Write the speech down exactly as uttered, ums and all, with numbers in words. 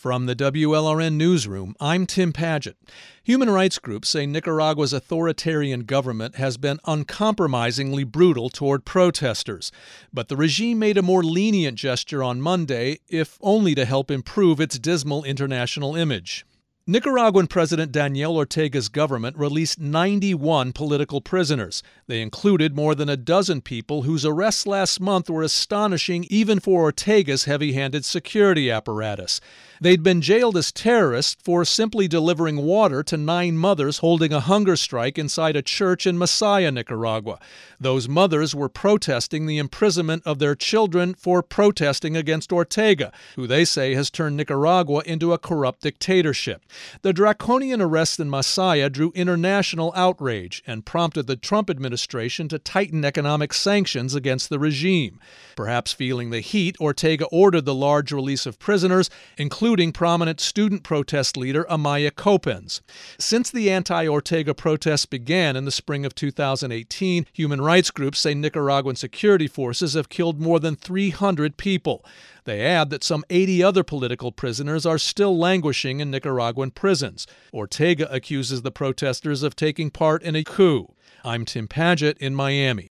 From the W L R N Newsroom, I'm Tim Padgett. Human rights groups say Nicaragua's authoritarian government has been uncompromisingly brutal toward protesters. But the regime made a more lenient gesture on Monday, if only to help improve its dismal international image. Nicaraguan President Daniel Ortega's government released ninety-one political prisoners. They included more than a dozen people whose arrests last month were astonishing even for Ortega's heavy-handed security apparatus. They'd been jailed as terrorists for simply delivering water to nine mothers holding a hunger strike inside a church in Masaya, Nicaragua. Those mothers were protesting the imprisonment of their children for protesting against Ortega, who they say has turned Nicaragua into a corrupt dictatorship. The draconian arrests in Masaya drew international outrage and prompted the Trump administration to tighten economic sanctions against the regime. Perhaps feeling the heat, Ortega ordered the large release of prisoners, including prominent student protest leader Amaya Coppens. Since the anti-Ortega protests began in the spring of two thousand eighteen, human rights groups say Nicaraguan security forces have killed more than three hundred people. They add that some eighty other political prisoners are still languishing in Nicaraguan prisons. Ortega accuses the protesters of taking part in a coup. I'm Tim Padgett in Miami.